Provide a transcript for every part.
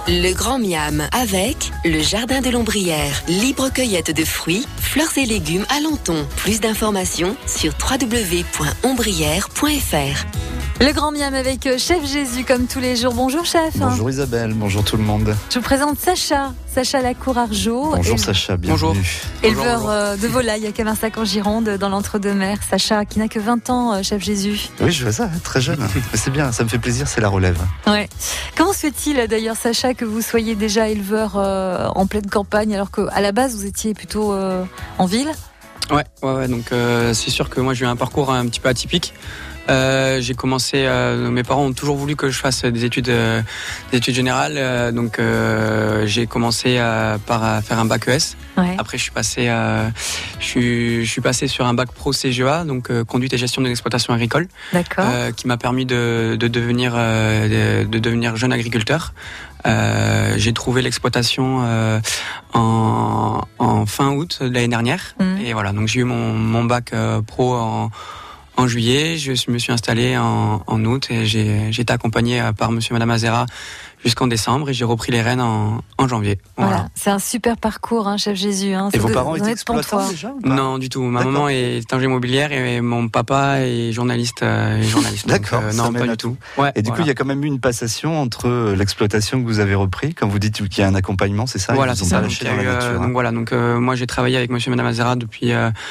Le Grand Miam avec le Jardin de l'Ombrière. Libre cueillette de fruits, fleurs et légumes à Lenton. Plus d'informations sur www.ombrière.fr. Le Grand Miam avec Chef Jésus comme tous les jours. Bonjour chef. Bonjour Isabelle, bonjour tout le monde. Je vous présente Sacha Lacour-Argeau. Bonjour Sacha, bienvenue. Éleveur de volailles à Camarsac en Gironde dans l'entre-deux-mers. Sacha qui n'a que 20 ans, Chef Jésus. Oui, je vois ça, très jeune. Mais c'est bien, ça me fait plaisir, c'est la relève. Ouais. Comment se fait-il d'ailleurs Sacha que vous soyez déjà éleveur en pleine campagne alors qu'à la base vous étiez plutôt en ville ? Ouais, donc c'est sûr que moi j'ai eu un parcours un petit peu atypique. J'ai commencé, mes parents ont toujours voulu que je fasse des études générales, donc j'ai commencé par faire un bac ES. Ouais. Après je suis passé sur un bac pro CGEA, donc conduite et gestion de l'exploitation agricole. D'accord. Qui m'a permis de devenir jeune agriculteur. J'ai trouvé l'exploitation en fin août de l'année dernière. Et voilà, donc j'ai eu mon bac pro en juillet. Je me suis installé en août et j'ai été accompagné par monsieur et madame Azera jusqu'en décembre et j'ai repris les rênes en janvier. Voilà. C'est un super parcours, hein, Chef Jésus. Hein. Et vos parents étaient exploitants déjà ? Non, du tout. Ma maman est agent immobilière et mon papa est journaliste. D'accord, donc, non, pas du tout. Ouais, et du coup, il y a quand même eu une passation entre l'exploitation que vous avez repris, comme vous dites qu'il y a un accompagnement, c'est ça ? Voilà, ils c'est ont ça. pas lâché dans la nature. Donc voilà, donc moi j'ai travaillé avec monsieur et madame Azera depuis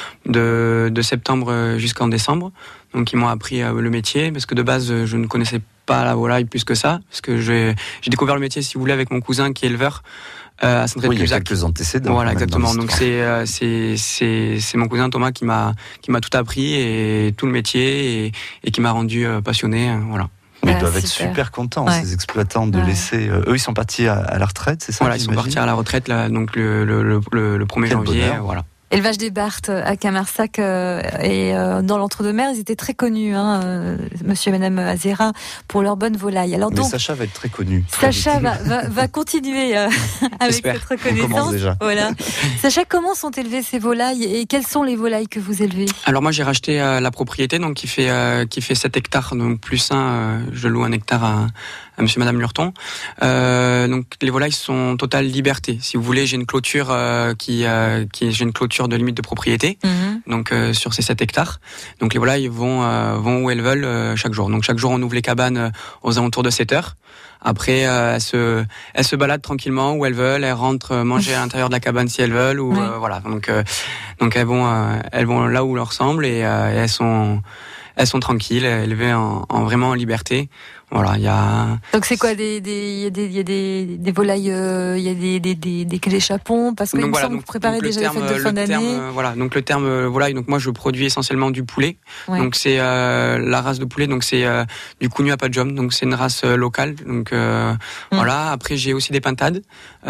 de septembre jusqu'en décembre. Donc ils m'ont appris le métier parce que de base je ne connaissais pas la volaille plus que ça, parce que j'ai découvert le métier, si vous voulez, avec mon cousin qui est éleveur à Saint-Trépied-de-Cusac. Oui, il y a quelques antécédents. Voilà, exactement. Donc c'est mon cousin Thomas qui m'a tout appris et tout le métier et qui m'a rendu passionné. Voilà. Mais ils doivent être super contents, ces exploitants, de laisser. Eux, ils sont partis à la retraite, c'est ça ? Voilà, ils sont partis à la retraite là, donc le 1er janvier. Voilà. Élevage des Barthes à Camarsac et dans l'entre-deux-mers, ils étaient très connus, monsieur et madame Azera, pour leur bonne volaille. Alors donc, Sacha va être très connu. Sacha va continuer avec cette reconnaissance. On commence déjà. Voilà. Sacha, comment sont élevées ces volailles et quelles sont les volailles que vous élevez ? Alors moi, j'ai racheté la propriété, donc qui fait 7 hectares, donc plus 1, je loue 1 hectare à monsieur et madame Lurton. Donc les volailles sont totale liberté. Si vous voulez, j'ai une clôture j'ai une clôture de limite de propriété. Donc sur ces 7 hectares. Donc les volailles vont où elles veulent chaque jour. Donc chaque jour on ouvre les cabanes aux alentours de 7 heures. Après elles se baladent tranquillement où elles veulent, elles rentrent manger à l'intérieur de la cabane si elles veulent ou voilà. Donc elles vont là où leur semble et elles sont tranquilles, élevées vraiment en liberté. Voilà, il y a. Donc c'est quoi il y a des volailles, il y a des chapons parce que il me semble que vous préparez déjà les fêtes de fin d'année. Voilà, donc le terme volaille. Donc moi je produis essentiellement du poulet. Ouais. Donc c'est la race de poulet. Donc c'est du Cugno Apajum. Donc c'est une race locale. Donc voilà. Après j'ai aussi des pintades.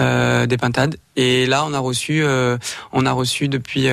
Et là on a reçu depuis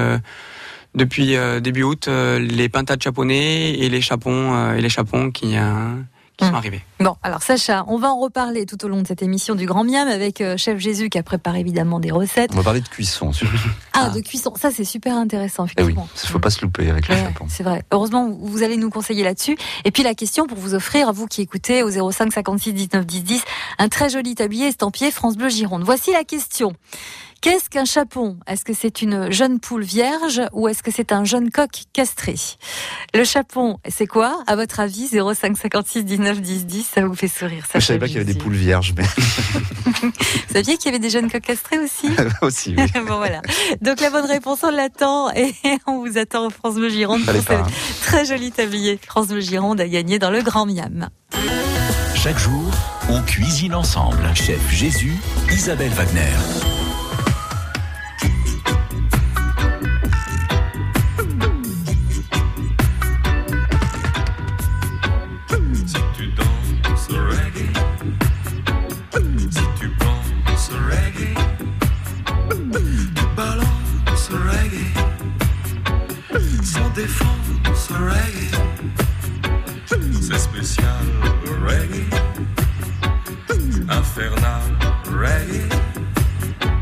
début août les pintades japonais et les chapons qui sont arrivés. Bon, alors Sacha, on va en reparler tout au long de cette émission du Grand Miam avec Chef Jésus qui a préparé évidemment des recettes. On va parler de cuisson surtout. De cuisson, ça c'est super intéressant effectivement. Oui, il ne faut pas se louper avec le chapon. C'est vrai, heureusement vous allez nous conseiller là-dessus. Et puis la question pour vous offrir, à vous qui écoutez au 05 56 19 10 10, un très joli tablier estampillé France Bleu Gironde. Voici la question. Qu'est-ce qu'un chapon ? Est-ce que c'est une jeune poule vierge ou est-ce que c'est un jeune coq castré ? Le chapon, c'est quoi, à votre avis ? 05 56 19 10 10, ça vous fait sourire. Ça, je savais pas qu'il y avait des poules vierges, mais... Vous saviez qu'il y avait des jeunes coqs castrés aussi ? Aussi, oui. Bon, voilà. Donc la bonne réponse, on l'attend et on vous attend au France Bleu Gironde pour ce très joli tablier. France Bleu Gironde a gagné dans le Grand Miam. Chaque jour, on cuisine ensemble. Chef Jésus, Isabelle Wagner. Défense reggae, c'est spécial reggae, infernal reggae.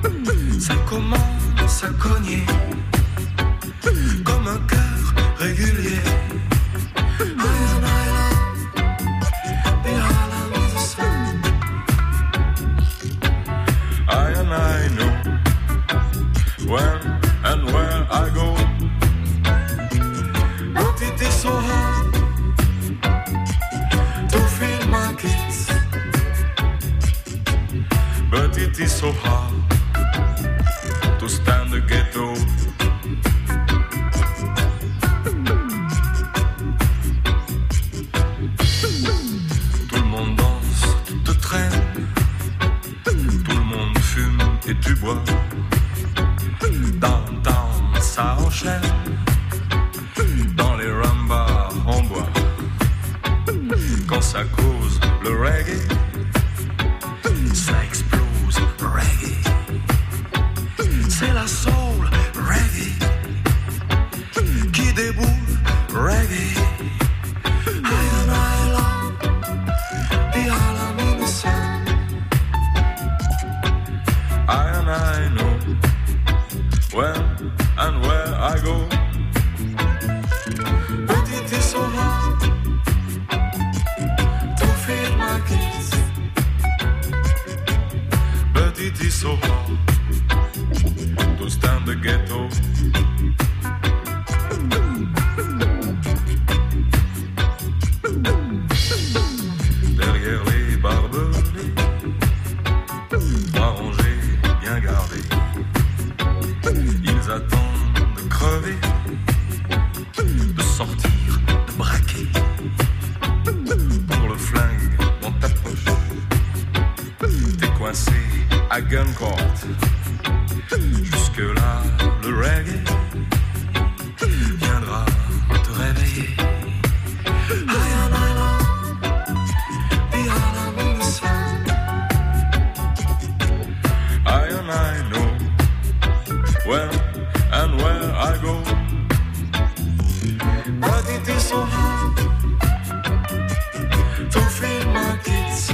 it is so hard to stand the ghetto. Tout le monde danse, tout te traîne, tout le monde fume et tu bois. Downtown, ça enchaîne, dans les rambas en bois. Quand ça cause le reggae, ça explose le reggae. C'est la soul reggae qui déboule reggae. I know when and where I go, but it is so hard to feel my kiss. But it is so hard to stand the ghetto. Derrière les barbelés, trois rangées bien gardées, ils attendent de crever, de sortir, de braquer. Pour le flingue dans ta poche, t'es coincé à gun court. Jusque là, le reggae viendra te réveiller. I know when and where I go, but it is so hard to feel my kids.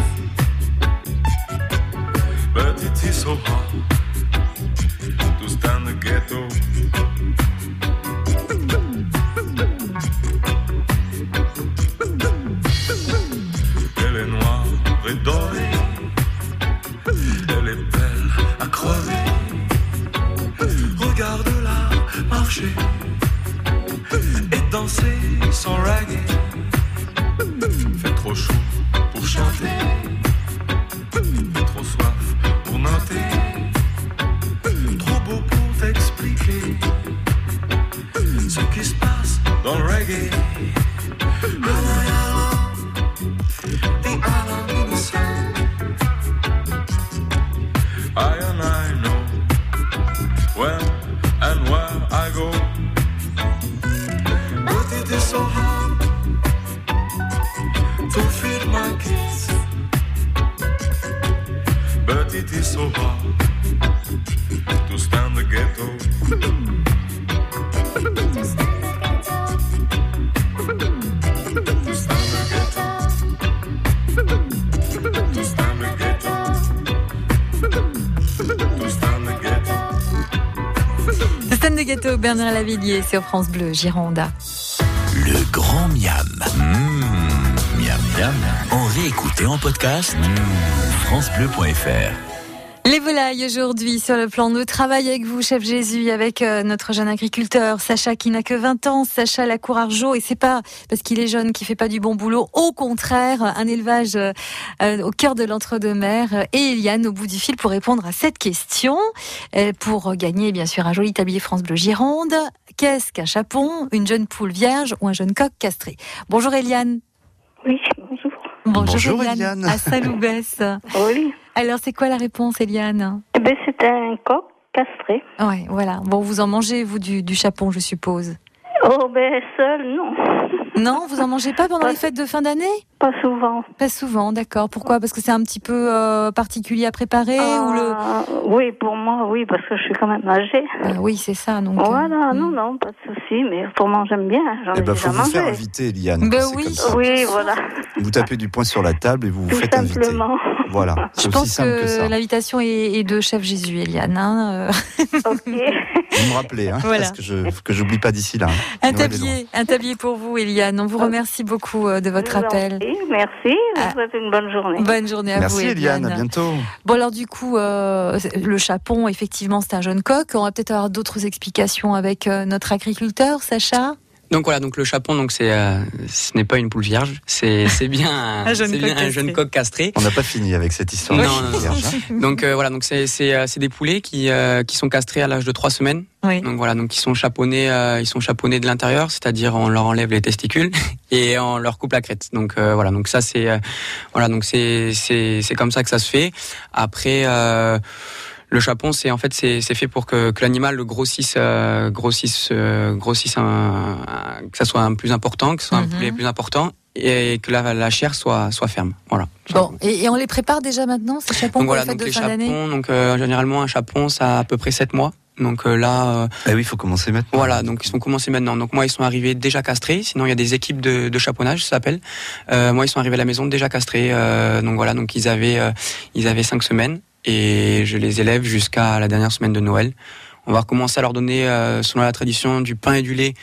But it is so hard to stand the ghetto. Elle est noire et dorée, elle est belle à crever. Regarde-la marcher et danser son reggae. Fait trop chaud pour chanter, fait trop soif pour noter, trop beau pour t'expliquer ce qui se passe dans le reggae. I know when and where I go, but it is so hard to feel my kiss. But it is so hard to stand the ghetto. To stand the ghetto. To stand the ghetto. To stand the ghetto. Système de gâteau, Bernard Lavillier sur France Bleu Gironde. Le grand miam. Miam miam. En réécouté en podcast. FranceBleu.fr. Les volailles aujourd'hui sur le plan de travail avec vous, chef Jésus, avec notre jeune agriculteur Sacha qui n'a que 20 ans. Sacha Lacour-Argeau, et c'est pas parce qu'il est jeune qu'il fait pas du bon boulot. Au contraire, un élevage au cœur de l'entre-deux-mers. Et Eliane au bout du fil pour répondre à cette question, pour gagner bien sûr un joli tablier France Bleu Gironde. Qu'est-ce qu'un chapon, une jeune poule vierge ou un jeune coq castré? Bonjour Eliane. Oui, bonjour. Bonjour Eliane. À Saloubès. Oui. Alors c'est quoi la réponse Eliane? Eh ben, c'est un coq castré. Ouais, voilà. Bon, vous en mangez vous du chapon, je suppose. Oh ben seul, non. Non, vous en mangez pas pendant les fêtes de fin d'année? Pas souvent. Pas souvent, d'accord. Pourquoi? Parce que c'est un petit peu particulier à préparer ou le... Oui, pour moi, oui, parce que je suis quand même âgée. Oui, c'est ça. Donc, voilà, non, pas de souci, mais autrement j'aime bien. J'en ai déjà faut vous faire inviter, Eliane. Ben c'est oui. comme ça. Oui, voilà. Vous tapez du poing sur la table et vous vous faites inviter. Simplement. Voilà, c'est je aussi pense simple que ça. l'invitation est de chef Jésus, Eliane. Hein Ok. Vous me rappelez, Voilà. parce que j'oublie pas d'ici là. un tablier pour vous, Eliane. On vous remercie beaucoup de votre appel. Merci, je vous souhaite une bonne journée. Bonne journée à Merci vous, Eliane, à bientôt. Bon alors du coup, le chapon, effectivement, c'est un jeune coq. On va peut-être avoir d'autres explications avec notre agriculteur, Sacha. Donc voilà, donc le chapon, donc ce n'est pas une poule vierge, c'est bien un jeune coq castré. On n'a pas fini avec cette histoire. Non. Vierge, hein. Donc voilà, donc c'est des poulets qui sont castrés à l'âge de 3 semaines. Oui. Donc voilà, donc ils sont chaponnés de l'intérieur, c'est-à-dire on leur enlève les testicules et on leur coupe la crête. Donc voilà, donc ça c'est comme ça que ça se fait. Après le chapon, c'est fait pour que l'animal grossisse, que ça soit un plus important, que ce soit un poulet plus important, et que la chair soit ferme. Voilà. Bon, et on les prépare déjà maintenant, ces chapons, donc pour voilà, les fêtes donc de les fin d'année. chapons, donc généralement un chapon, ça a à peu près 7 mois. Donc là, oui, il faut commencer maintenant. Voilà, donc ils sont commencés maintenant. Donc moi, ils sont arrivés déjà castrés. Sinon, il y a des équipes de chaponnage, ça s'appelle. Moi, ils sont arrivés à la maison déjà castrés. Donc voilà, donc ils avaient 5 semaines et je les élève jusqu'à la dernière semaine de Noël. On va recommencer à leur donner, selon la tradition, du pain et du lait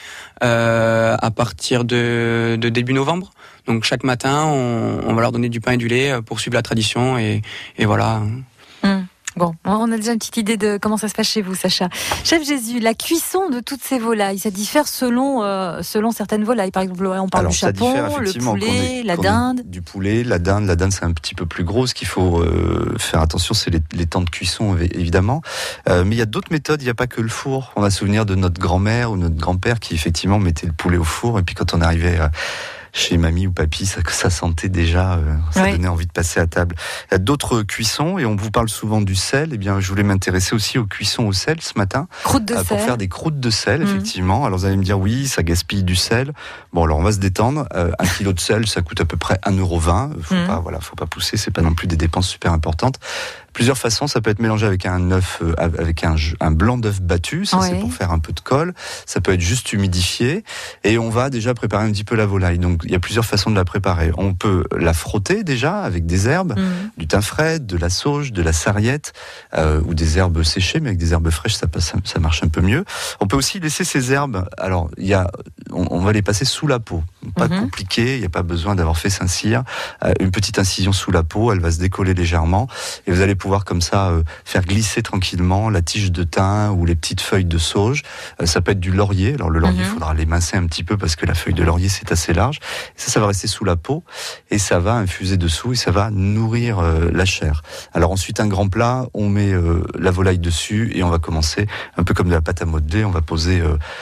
à partir de début novembre. Donc chaque matin, on va leur donner du pain et du lait pour suivre la tradition et voilà. Bon, on a déjà une petite idée de comment ça se passe chez vous, Sacha. Chef Jésus, la cuisson de toutes ces volailles, ça diffère selon certaines volailles. Par exemple, on parle du chapon, le poulet, la dinde. Du poulet, la dinde c'est un petit peu plus gros. Ce qu'il faut faire attention, c'est les temps de cuisson, évidemment. Mais il y a d'autres méthodes, il n'y a pas que le four. On a souvenir de notre grand-mère ou notre grand-père qui effectivement mettait le poulet au four, et puis quand on arrivait chez mamie ou papy, ça sentait déjà, ça donnait envie de passer à table. Il y a d'autres cuissons, et on vous parle souvent du sel. Eh bien, je voulais m'intéresser aussi aux cuissons au sel ce matin. Croûte de sel. Pour faire des croûtes de sel, effectivement. Alors vous allez me dire, oui, ça gaspille du sel. Bon, alors on va se détendre. 1 kilo de sel, ça coûte à peu près 1,20 €. Faut pas pousser, c'est pas non plus des dépenses super importantes. Plusieurs façons, ça peut être mélangé avec un œuf, avec un blanc d'œuf battu, ça c'est pour faire un peu de colle. Ça peut être juste humidifié, et on va déjà préparer un petit peu la volaille. Donc il y a plusieurs façons de la préparer. On peut la frotter déjà avec des herbes, du thym frais, de la sauge, de la sarriette, ou des herbes séchées, mais avec des herbes fraîches ça marche un peu mieux. On peut aussi laisser ces herbes. Alors on va les passer sous la peau. Pas compliqué, il n'y a pas besoin d'avoir fait Saint-Cyr. Une petite incision sous la peau, elle va se décoller légèrement, et vous allez pouvoir comme ça faire glisser tranquillement la tige de thym ou les petites feuilles de sauge. Ça peut être du laurier. Alors le laurier, il faudra l'émincer un petit peu parce que la feuille de laurier c'est assez large. Ça va rester sous la peau et ça va infuser dessous et ça va nourrir la chair. Alors ensuite, un grand plat, on met la volaille dessus et on va commencer un peu comme de la pâte à modeler. On va poser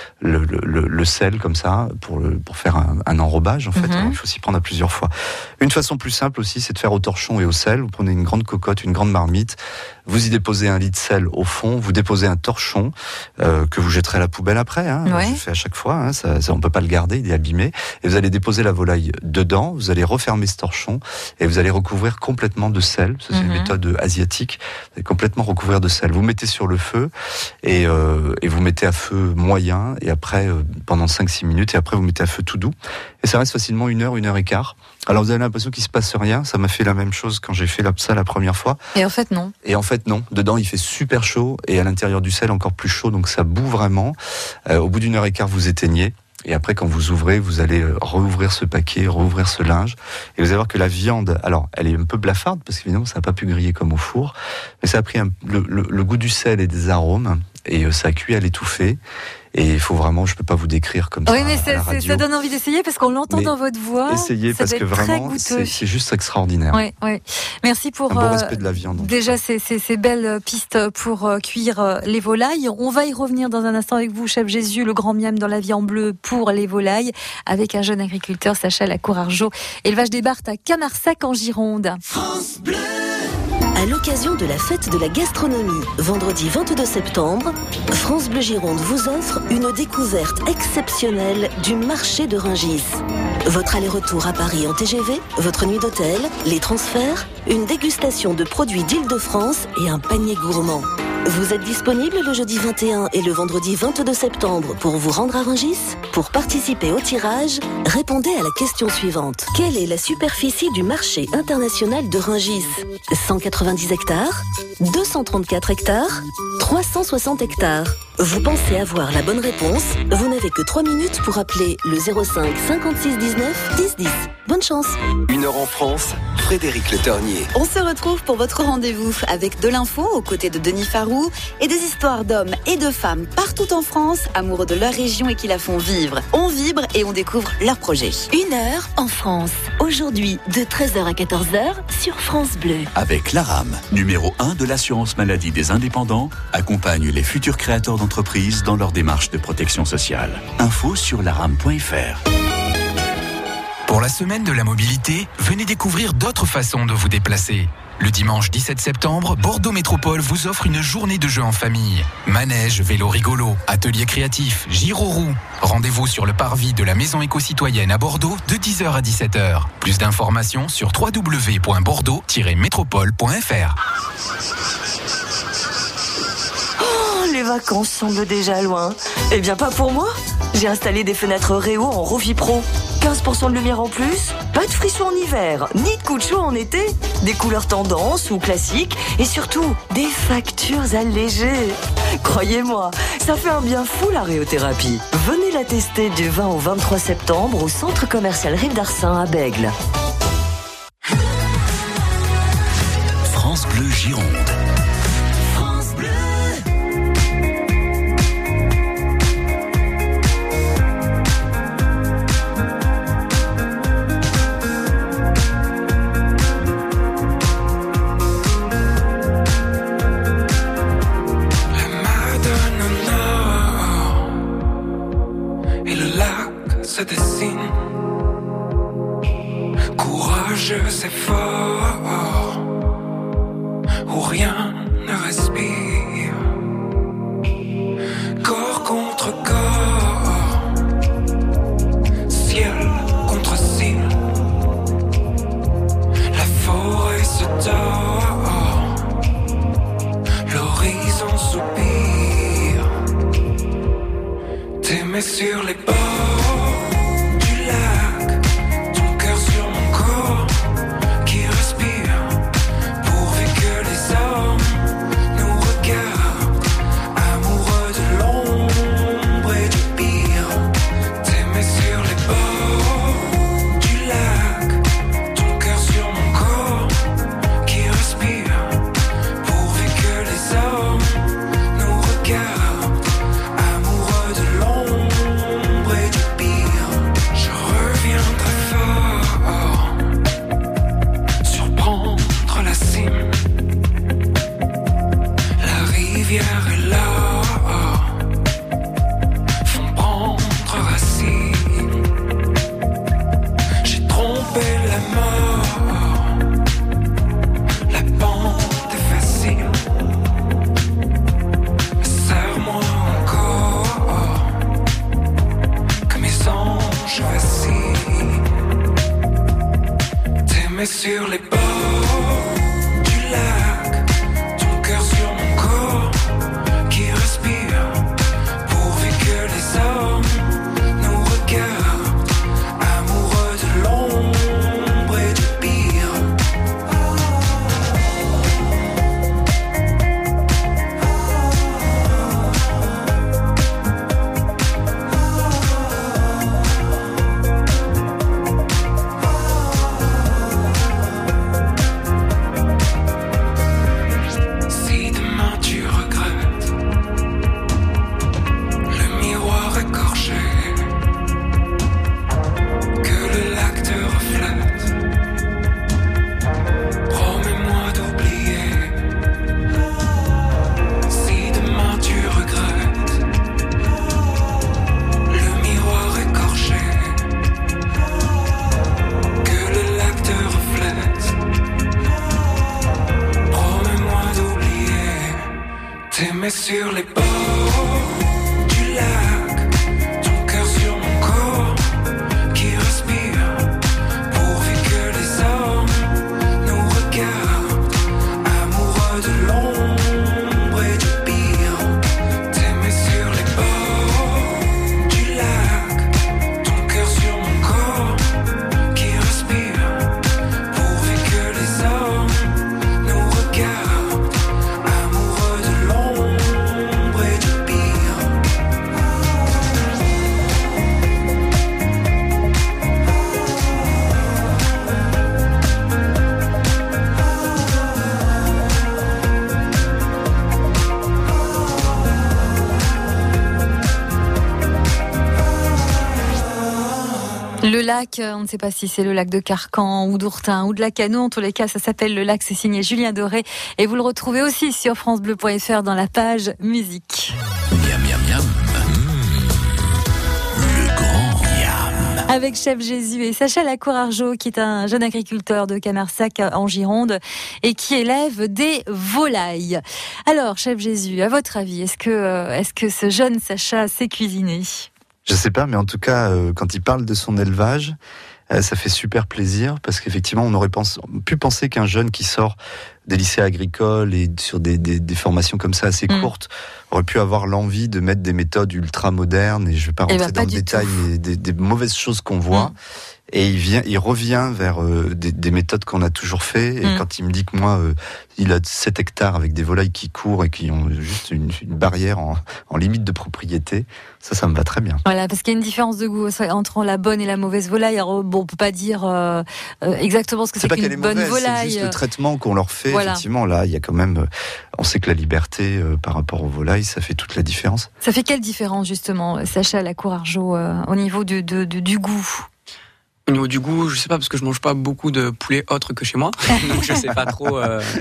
le sel comme ça pour faire un enrobage en fait. Alors, il faut s'y prendre à plusieurs fois. Une façon plus simple aussi, c'est de faire au torchon et au sel. Vous prenez une grande cocotte, une grande marmite, vous y déposez 1 litre de sel au fond, vous déposez un torchon que vous jetterez à la poubelle après. Je fais à chaque fois, ça on peut pas le garder, il est abîmé. Et vous allez déposer la volaille dedans, vous allez refermer ce torchon et vous allez recouvrir complètement de sel. Ça, c'est une méthode asiatique. Vous allez complètement recouvrir de sel. Vous mettez sur le feu et vous mettez à feu moyen, et après pendant 5-6 minutes, et après vous mettez à feu tout doux. Et ça reste facilement 1 heure, 1 heure et quart. Alors vous avez l'impression qu'il se passe rien. Ça m'a fait la même chose quand j'ai fait ça la première fois. Et en fait non. Dedans il fait super chaud, et à l'intérieur du sel encore plus chaud, donc ça bout vraiment. Au bout d'1 heure et quart, vous éteignez. Et après, quand vous ouvrez, vous allez rouvrir ce paquet, rouvrir ce linge. Et vous allez voir que la viande, alors, elle est un peu blafarde, parce qu'évidemment, ça n'a pas pu griller comme au four. Mais ça a pris le goût du sel et des arômes. Et ça a cuit à l'étouffer. Et il faut vraiment, je peux pas vous décrire comme ça. Oui, mais à la radio. ça donne envie d'essayer parce qu'on l'entend dans votre voix. Essayez, parce que vraiment, c'est juste extraordinaire. Oui. Merci pour un bon respect de la viande. Déjà ces belles pistes pour cuire les volailles. On va y revenir dans un instant avec vous, chef Jésus, le grand miam dans la vie en bleu pour les volailles, avec un jeune agriculteur, Sacha Lacour-Argeau. Élevage des Barthes à Camarsac en Gironde. France Bleu. À l'occasion de la fête de la gastronomie, vendredi 22 septembre, France Bleu Gironde vous offre une découverte exceptionnelle du marché de Rungis. Votre aller-retour à Paris en TGV, votre nuit d'hôtel, les transferts, une dégustation de produits d'Île-de-France et un panier gourmand. Vous êtes disponible le jeudi 21 et le vendredi 22 septembre pour vous rendre à Rungis? Pour participer au tirage, répondez à la question suivante. Quelle est la superficie du marché international de Rungis? 190 hectares, 234 hectares, 360 hectares. Vous pensez avoir la bonne réponse? Vous n'avez que 3 minutes pour appeler le 05 56 19 10 10. Bonne chance. 1 heure en France, Frédéric Le Ternier. On se retrouve pour votre rendez-vous avec de l'info aux côtés de Denis Farou et des histoires d'hommes et de femmes partout en France, amoureux de leur région et qui la font vivre. On vibre et on découvre leurs projets. 1 heure en France. Aujourd'hui, de 13h à 14h sur France Bleu. Avec l'ARAM, numéro 1 de l'assurance maladie des indépendants, accompagne les futurs créateurs d'entreprises dans leur démarche de protection sociale. Info sur laram.fr. Pour la semaine de la mobilité, venez découvrir d'autres façons de vous déplacer. Le dimanche 17 septembre, Bordeaux Métropole vous offre une journée de jeux en famille. Manège, vélo rigolo, atelier créatif, giro-roue. Rendez-vous sur le parvis de la Maison éco-citoyenne à Bordeaux de 10h à 17h. Plus d'informations sur www.bordeaux-métropole.fr. Oh, les vacances semblent déjà loin. Eh bien, pas pour moi. J'ai installé des fenêtres Réo en Rovipro. 15% de lumière en plus, pas de frisson en hiver, ni de coup de chaud en été, des couleurs tendance ou classiques et surtout des factures allégées. Croyez-moi, ça fait un bien fou la réothérapie. Venez la tester du 20 au 23 septembre au centre commercial Rive d'Arcin à Bègle. France Bleu Gironde. Se dessine, courageux c'est fort, où rien ne respire, corps contre corps, ciel contre ciel, la forêt se tord, l'horizon soupire, t'aimer sur les bords. Sur les bords du lac, ton cœur sur mon corps qui respire, pourvu que les hommes nous regardent, amoureux de l'ombre et du pire. Sur les bords du lac, ton cœur sur mon corps qui respire, pourvu que les hommes nous regardent, amoureux de l'ombre et du pire. T'aimer sur les bords du lac, ton cœur sur mon corps qui respire, pourvu que les hommes nous regardent, amoureux de l'ombre et du pire. Le lac, on ne sait pas si c'est le lac de Carcan ou d'Ourtin ou de la Cano. En tous les cas, ça s'appelle le lac. C'est signé Julien Doré. Et vous le retrouvez aussi sur francebleu.fr dans la page musique. Miam, miam, miam. Le grand miam. Avec Chef Jésus et Sacha Lacour-Argeau, qui est un jeune agriculteur de Camarsac en Gironde et qui élève des volailles. Alors, Chef Jésus, à votre avis, est-ce que ce jeune Sacha sait cuisiner ? Je sais pas, mais en tout cas, quand il parle de son élevage, ça fait super plaisir parce qu'effectivement, on aurait pu penser qu'un jeune qui sort des lycées agricoles et sur des formations comme ça assez courtes aurait pu avoir l'envie de mettre des méthodes ultra modernes, et je vais pas rentrer dans le détail, mais des mauvaises choses qu'on voit. Et il revient vers des méthodes qu'on a toujours fait. Et quand il me dit que moi, il a 7 hectares avec des volailles qui courent et qui ont juste une barrière en limite de propriété, ça me va très bien. Voilà, parce qu'il y a une différence de goût entre la bonne et la mauvaise volaille. Alors, bon, on peut pas dire exactement ce que c'est qu'une bonne volaille. C'est juste le traitement qu'on leur fait. Voilà. Effectivement, là, il y a quand même... on sait que la liberté par rapport aux volailles, ça fait toute la différence. Ça fait quelle différence, justement, Sacha Lacour-Argeau, au niveau du goût ? Au niveau du goût, je sais pas, parce que je mange pas beaucoup de poulet autre que chez moi, donc je sais pas trop.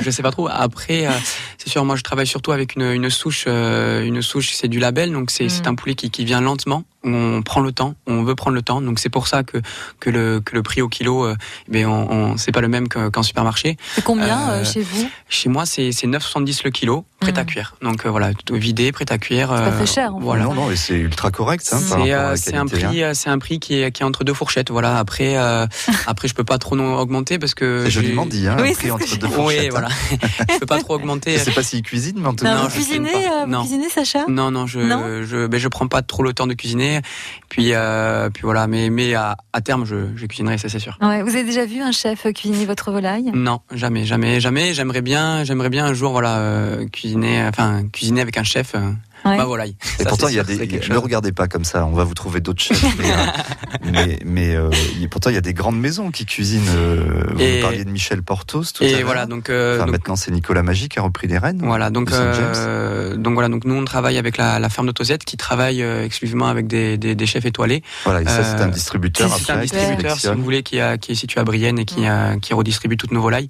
Après, c'est sûr, moi je travaille surtout avec une souche. Une souche, c'est du label, donc c'est un poulet qui vient lentement. On prend le temps, on veut prendre le temps, donc c'est pour ça que le prix au kilo, c'est pas le même qu'en supermarché. C'est combien chez vous ? Chez moi, c'est 9,70 le kilo, prêt à cuire. Donc voilà, vidé, prêt à cuire. C'est pas très cher. Voilà. Non, et c'est ultra correct. Hein, c'est un prix qui est entre deux fourchettes. Voilà. Après, je peux pas trop augmenter parce que. C'est joliment dit, hein. Oui, prix entre deux fourchettes. Oui, voilà. Je peux pas trop augmenter. Je sais pas s'il cuisine, mais en tout cas. Vous cuisinez, Sacha ? Non, je prends pas trop le temps de cuisiner. Puis voilà, mais à terme, je cuisinerai, ça c'est sûr. Ouais, vous avez déjà vu un chef cuisiner votre volaille ? Non, jamais. J'aimerais bien un jour, cuisiner avec un chef. Ma volaille. Et pourtant, ne regardez pas comme ça, on va vous trouver d'autres chefs. mais pourtant, il y a des grandes maisons qui cuisinent. Vous parliez de Michel Portos tout à l'heure. Voilà, maintenant, c'est Nicolas Magie qui a repris les rênes. Voilà, donc nous, on travaille avec la ferme de Tozette qui travaille exclusivement avec des chefs étoilés. Voilà, et ça, c'est un distributeur. C'est un distributeur, si vous voulez, qui est situé à Brienne et qui redistribue toutes nos volailles.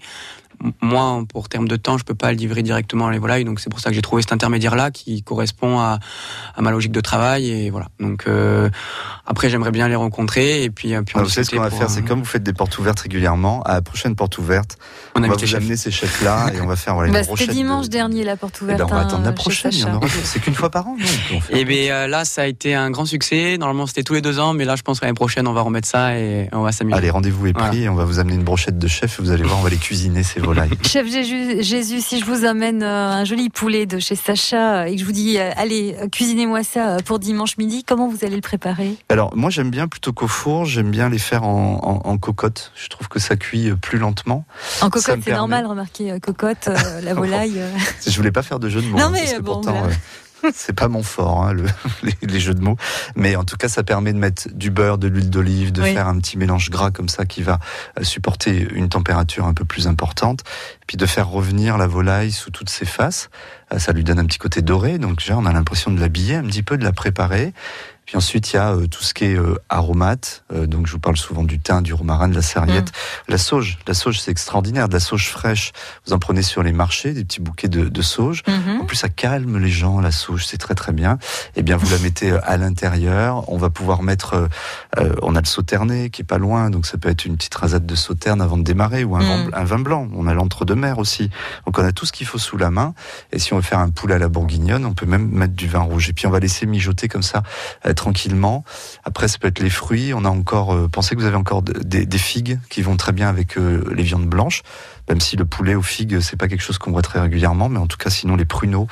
Moi, pour terme de temps, je peux pas livrer directement les volailles, donc c'est pour ça que j'ai trouvé cet intermédiaire-là qui correspond à ma logique de travail, et voilà. Donc après, j'aimerais bien les rencontrer, et puis vous savez ce qu'on va faire, c'est comme vous faites des portes ouvertes régulièrement, à la prochaine porte ouverte, on va vous amener ces chefs-là et on va faire une brochette. C'était dimanche dernier la porte ouverte. On va attendre la prochaine, il y en aura. C'est qu'une fois par an. Et là, ça a été un grand succès. Normalement, c'était tous les 2 ans, mais là, je pense que l'année prochaine, on va remettre ça et on va s'amuser. Allez, rendez-vous est pris. On va vous amener une brochette de chef. Vous allez voir, on va les cuisiner ces volailles. Chef Jésus, si je vous amène un joli poulet de chez Sacha et que je vous dis, allez, cuisinez-moi ça pour dimanche midi, comment vous allez le préparer ? Alors, moi, j'aime bien plutôt qu'au four. J'aime bien les faire en cocotte. Je trouve que ça cuit plus lentement. En cocotte, c'est normal, remarquez, cocotte, la volaille. Je voulais pas faire de jeu de mots. Non, mais bon, pourtant, voilà. C'est pas mon fort, hein, les jeux de mots. Mais en tout cas, ça permet de mettre du beurre, de l'huile d'olive, de faire un petit mélange gras comme ça qui va supporter une température un peu plus importante. Et puis de faire revenir la volaille sous toutes ses faces. Ça lui donne un petit côté doré. Donc déjà, on a l'impression de l'habiller un petit peu, de la préparer. Puis ensuite, il y a tout ce qui est aromate. Donc je vous parle souvent du thym, du romarin, de la sarriette. La sauge, c'est extraordinaire. De la sauge fraîche, vous en prenez sur les marchés, des petits bouquets de sauge. En plus, ça calme les gens, la sauge, c'est très très bien. Et bien, vous la mettez à l'intérieur. On va pouvoir mettre... on a le sauternais qui est pas loin, donc ça peut être une petite rasade de sauterne avant de démarrer, ou un vin blanc. On a l'entre-deux-mer aussi. Donc on a tout ce qu'il faut sous la main. Et si on veut faire un poulet à la bourguignonne, on peut même mettre du vin rouge. Et puis on va laisser mijoter comme ça, tranquillement. Après, ça peut être les fruits. On a encore, pensez que vous avez encore des figues qui vont très bien avec les viandes blanches. Même si le poulet aux figues, c'est pas quelque chose qu'on voit très régulièrement, mais en tout cas, sinon les pruneaux,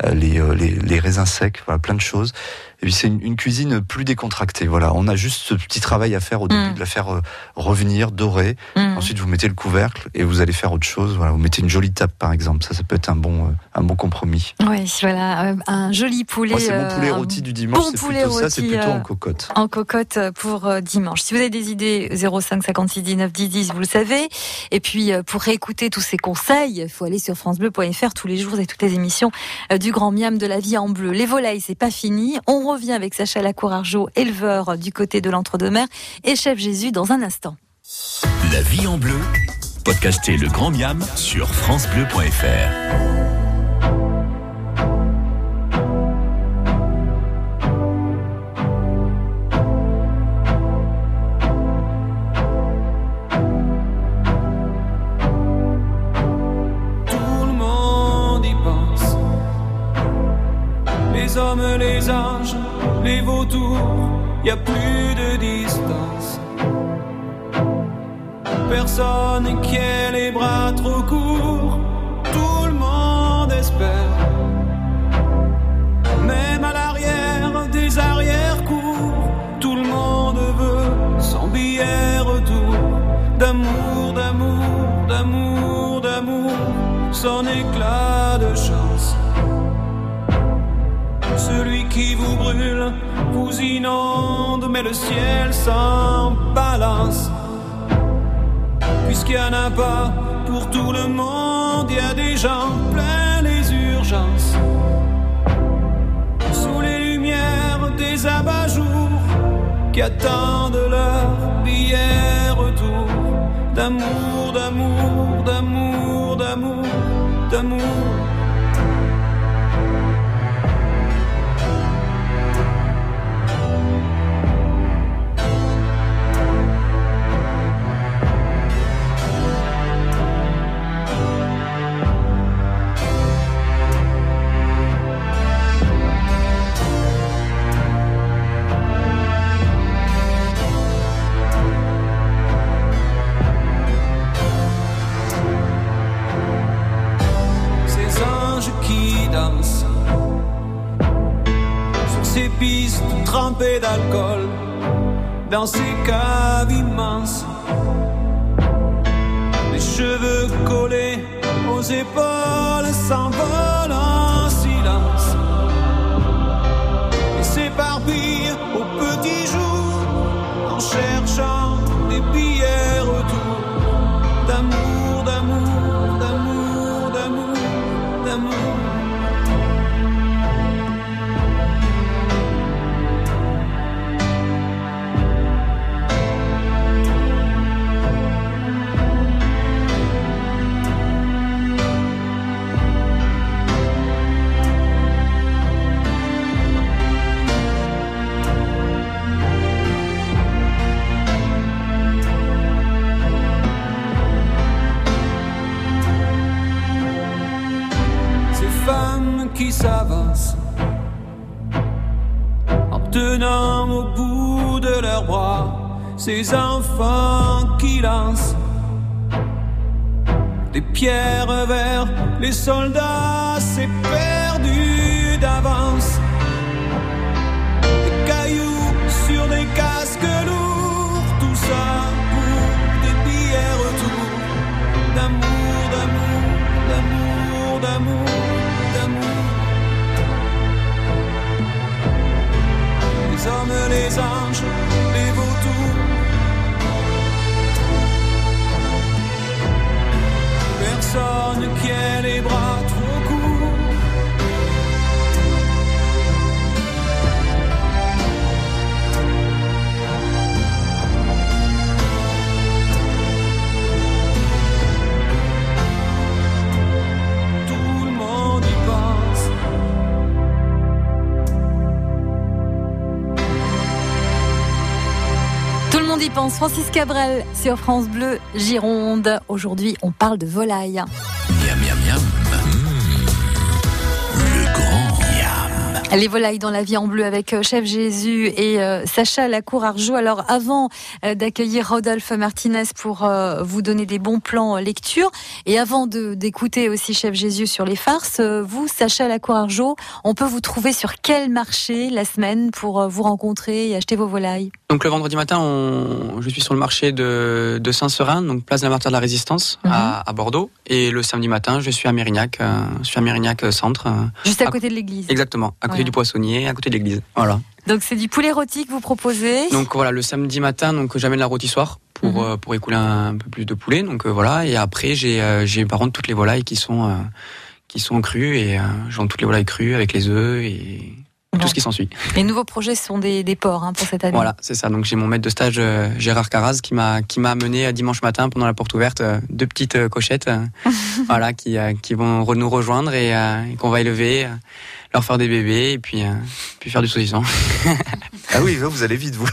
les raisins secs, voilà, plein de choses. Et puis c'est une cuisine plus décontractée. Voilà, on a juste ce petit travail à faire au début, de la faire revenir, dorer. Ensuite, vous mettez le couvercle et vous allez faire autre chose. Voilà, vous mettez une jolie tape, par exemple. Ça peut être un bon compromis. Oui, voilà, un joli poulet. C'est mon poulet rôti du dimanche. Bon, c'est plutôt ça, c'est plutôt en cocotte. En cocotte pour dimanche. Si vous avez des idées, 05 56 19 10 10, vous le savez. Et puis pour réécouter réécouter tous ces conseils, il faut aller sur francebleu.fr tous les jours et toutes les émissions du Grand Miam de la vie en bleu. Les volailles, c'est pas fini. On revient avec Sacha Lacour-Argeau, éleveur du côté de l'Entre-deux-Mers, et Chef Jésus dans un instant. La vie en bleu, podcastez le Grand Miam sur francebleu.fr. Les hommes, les anges, les vautours, y a plus de distance. Personne qui ait les bras trop courts, tout le monde espère. Même à l'arrière des arrière-cours, tout le monde veut son billet retour. D'amour, d'amour, d'amour, d'amour, son éclat de chance. Celui qui vous brûle, vous inonde, mais le ciel s'en balance. Puisqu'il n'y en a pas pour tout le monde, il y a des gens plein les urgences. Sous les lumières des abat-jours qui attendent leur billet retour. D'amour, d'amour, d'amour, d'amour, d'amour. Ces pistes trempées d'alcool, dans ces caves immenses, les cheveux collés aux épaules s'envolent en silence et s'éparpillent au petit jour en cherchant des billets retour. D'amour, d'amour, d'amour, d'amour, d'amour. Qui s'avancent en tenant au bout de leurs bras ces enfants qui lancent des pierres vers les soldats, c'est perdu d'avance. Des cailloux sur des casques lourds, tout ça pour des billets retour. D'amour, d'amour, d'amour, d'amour. Les hommes, les anges, les vautours. Personne qui ait les bras trop courts. Tout le monde y pense. On y pense. Francis Cabrel sur France Bleu Gironde. Aujourd'hui, on parle de volaille. Miam, miam, miam. Le Grand Miam. Les volailles dans la vie en bleu avec Chef Jésus et Sacha Lacour-Argeau. Alors, avant d'accueillir Rodolphe Martinez pour vous donner des bons plans lecture, et avant d'écouter aussi Chef Jésus sur les farces, vous, Sacha Lacour-Argeau, on peut vous trouver sur quel marché la semaine pour vous rencontrer et acheter vos volailles? Donc le vendredi matin, je suis sur le marché de Saint-Seurin, donc place de la Martyre de la Résistance à Bordeaux. Et le samedi matin, je suis à Mérignac, centre. Juste à côté de l'église. Exactement, à côté du poissonnier, à côté de l'église. Voilà. Donc c'est du poulet rôti que vous proposez. Donc voilà, le samedi matin, donc j'amène la rôtissoire pour écouler un peu plus de poulet. Donc voilà. Et après, j'ai par contre toutes les volailles qui sont crues et je vends toutes les volailles crues avec les œufs et tout ce qui s'ensuit. Les nouveaux projets sont des porcs pour cette année. Voilà, c'est ça. Donc j'ai mon maître de stage Gérard Carraz qui m'a amené dimanche matin pendant la porte ouverte 2 petites cochettes voilà qui vont nous rejoindre et qu'on va élever, leur faire des bébés et puis faire du saucisson. Ah oui, vous allez vite, vous.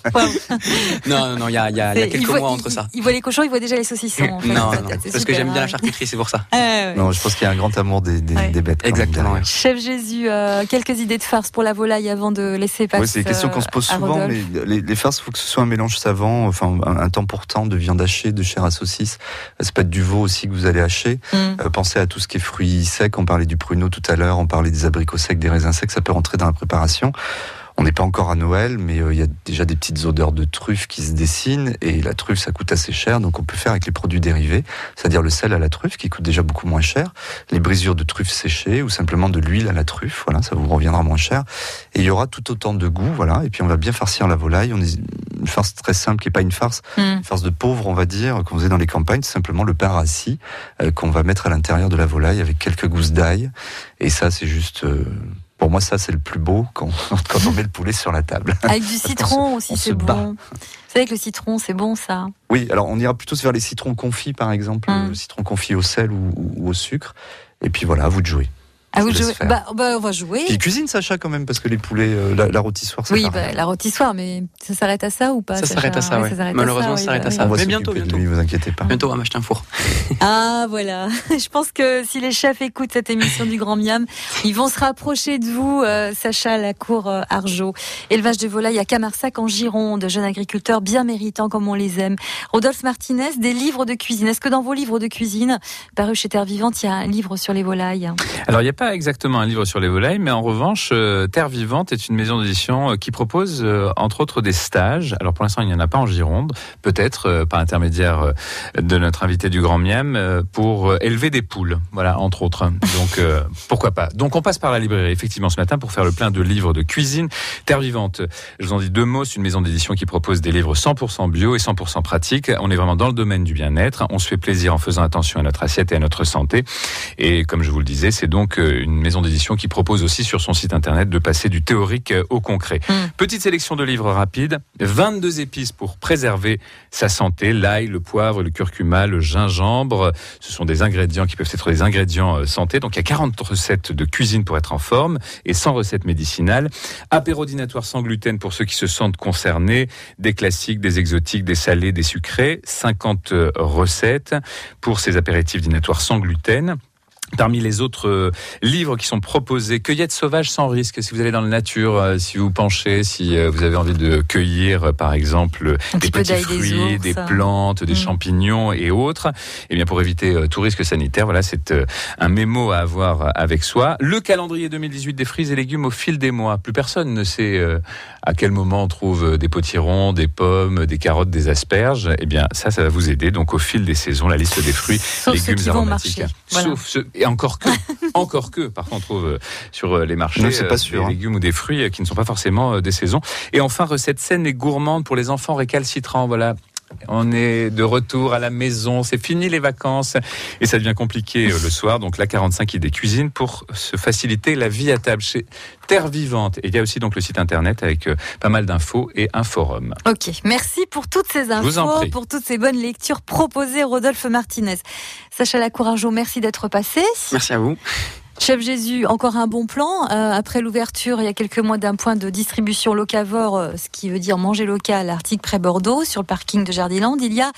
Non, il y a quelques mois entre ça. Il voit les cochons, il voit déjà les saucissons. En fait. Non, parce que j'aime bien la charcuterie, c'est pour ça. Non, je pense qu'il y a un grand amour des bêtes. Exactement. Même, Chef Jésus, quelques idées de farce pour la volaille avant de laisser passer. Oui, c'est des questions qu'on se pose souvent, mais les farces, il faut que ce soit un mélange savant, enfin un temps pour temps de viande hachée, de chair à saucisse. Ça peut être du veau aussi que vous allez hacher. Pensez à tout ce qui est fruits secs. On parlait du pruneau tout à l'heure, on parlait des abricots secs, des raisins secs. Ça peut rentrer dans la préparation. On n'est pas encore à Noël, mais il y a déjà des petites odeurs de truffe qui se dessinent, et la truffe, ça coûte assez cher, donc on peut faire avec les produits dérivés, c'est-à-dire le sel à la truffe, qui coûte déjà beaucoup moins cher, les brisures de truffe séchées, ou simplement de l'huile à la truffe, voilà, ça vous reviendra moins cher, et il y aura tout autant de goût, voilà, et puis on va bien farcir la volaille. On est une farce très simple, qui n'est pas une farce, une farce de pauvre, on va dire, qu'on faisait dans les campagnes, c'est simplement le pain rassis, qu'on va mettre à l'intérieur de la volaille, avec quelques gousses d'ail, et ça, c'est juste... Pour moi, ça, c'est le plus beau quand on met le poulet sur la table. Avec du citron aussi, c'est bon. Vous savez que le citron, c'est bon, ça. Oui, alors on ira plutôt vers les citrons confits, par exemple, le citron confit au sel ou au sucre. Et puis voilà, à vous de jouer. Ah, vous jouez. On va jouer. Puis il cuisine, Sacha, quand même, parce que les poulets, la rôtissoire, c'est la rôtissoire, mais ça s'arrête à ça ou pas? Ça s'arrête à ça, oui. Malheureusement, ça s'arrête à ça. Mais bientôt. Ne vous inquiétez pas. Bientôt, on va m'acheter un four. Ah, voilà. Je pense que si les chefs écoutent cette émission du Grand Miam, ils vont se rapprocher de vous, Sacha Lacour Argeau. Élevage de volailles à Camarsac en Gironde, jeunes agriculteurs bien méritants comme on les aime. Rodolphe Martinez, des livres de cuisine. Est-ce que dans vos livres de cuisine, parus chez Terre Vivante, il y a un livre sur les volailles? Alors, il n'y a pas exactement un livre sur les volailles, mais en revanche, Terre Vivante est une maison d'édition qui propose, entre autres, des stages. Alors, pour l'instant, il n'y en a pas en Gironde, peut-être par intermédiaire de notre invité du Grand Miam, pour élever des poules, voilà, entre autres. Donc, pourquoi pas. Donc, on passe par la librairie, effectivement, ce matin, pour faire le plein de livres de cuisine. Terre Vivante, je vous en dis 2 mots, c'est une maison d'édition qui propose des livres 100% bio et 100% pratiques. On est vraiment dans le domaine du bien-être. On se fait plaisir en faisant attention à notre assiette et à notre santé. Et comme je vous le disais, c'est donc une maison d'édition qui propose aussi sur son site internet de passer du théorique au concret. Petite sélection de livres rapides, 22 épices pour préserver sa santé, l'ail, le poivre, le curcuma, le gingembre. Ce sont des ingrédients qui peuvent être des ingrédients santé. Donc il y a 40 recettes de cuisine pour être en forme et 100 recettes médicinales. Apéro dînatoire sans gluten pour ceux qui se sentent concernés. Des classiques, des exotiques, des salés, des sucrés. 50 recettes pour ces apéritifs dînatoires sans gluten. Parmi les autres livres qui sont proposés, Cueillette sauvage sans risque. Si vous allez dans la nature, si vous penchez, si vous avez envie de cueillir, par exemple, des petits fruits, des plantes, des champignons et autres, eh bien pour éviter tout risque sanitaire, voilà, c'est un mémo à avoir avec soi. Le calendrier 2018 des fruits et légumes au fil des mois. Plus personne ne sait à quel moment on trouve des potirons, des pommes, des carottes, des asperges. Eh bien ça va vous aider. Donc au fil des saisons, la liste des fruits, légumes aromatiques. Voilà. Sauf ceux, et encore que, parfois on trouve sur les marchés des légumes ou des fruits qui ne sont pas forcément des saisons. Et enfin, recette saine et gourmande pour les enfants récalcitrants, voilà. On est de retour à la maison, c'est fini les vacances et ça devient compliqué le soir. Donc la 45 idées cuisine pour se faciliter la vie à table chez Terre Vivante. Et il y a aussi donc le site internet avec pas mal d'infos et un forum. Ok, merci pour toutes ces infos, pour toutes ces bonnes lectures proposées, Rodolphe Martinez. Sacha Lacour Argeau, merci d'être passé. Merci à vous. Chef Jésus, encore un bon plan. Après l'ouverture, il y a quelques mois, d'un point de distribution locavore, ce qui veut dire manger local, article près Bordeaux, sur le parking de Jardiland, il y a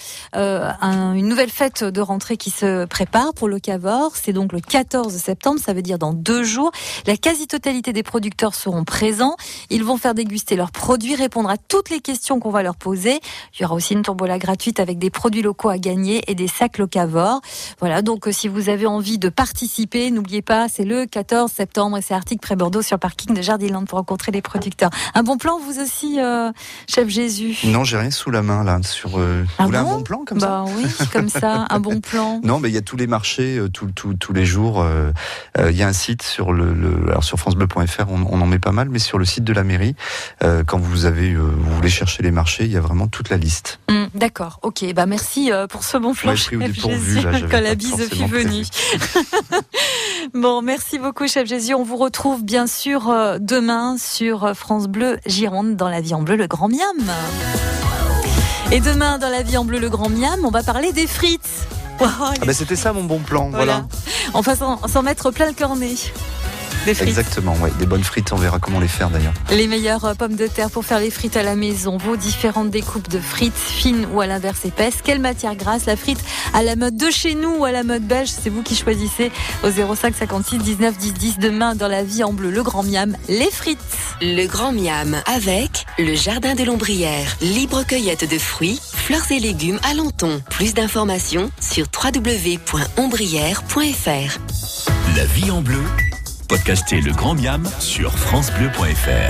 une nouvelle fête de rentrée qui se prépare pour locavore. C'est donc le 14 septembre, ça veut dire dans 2 jours. La quasi-totalité des producteurs seront présents. Ils vont faire déguster leurs produits, répondre à toutes les questions qu'on va leur poser. Il y aura aussi une tombola gratuite avec des produits locaux à gagner et des sacs locavores. Voilà, donc si vous avez envie de participer, n'oubliez pas, c'est le 14 septembre et c'est Arctic près Bordeaux sur le parking de Jardiland pour rencontrer les producteurs. Un bon plan, vous aussi, chef Jésus? Non, j'ai rien sous la main là. Vous voulez un bon plan comme ça? Oui, comme ça, un bon plan. Non, mais il y a tous les marchés, tous les jours. Il y a un site sur alors sur francebleu.fr, on en met pas mal, mais sur le site de la mairie, quand vous voulez chercher les marchés, il y a vraiment toute la liste. D'accord, ok. Merci pour ce bon plan, chef Jésus, quand la bise fut venue. Bon, merci beaucoup, chef Jésus. On vous retrouve bien sûr demain sur France Bleu Gironde dans La Vie en Bleu, le Grand Miam. Et demain, dans La Vie en Bleu, le Grand Miam, on va parler des frites. Wow, c'était ça mon bon plan, voilà. On va s'en mettre plein le cornet. Des frites. Exactement, ouais, des bonnes frites, on verra comment les faire d'ailleurs. Les meilleures pommes de terre pour faire les frites à la maison, vos différentes découpes de frites, fines ou à l'inverse épaisses. Quelle matière grasse, la frite à la mode de chez nous ou à la mode belge, c'est vous qui choisissez au 05 56 19 10 10. Demain dans La Vie en Bleu, le Grand Miam, les frites. Le Grand Miam avec le Jardin de l'Ombrière, libre cueillette de fruits, fleurs et légumes à Lenton. Plus d'informations sur www.ombrière.fr. La Vie en Bleu. Podcastez le Grand Miam sur francebleu.fr.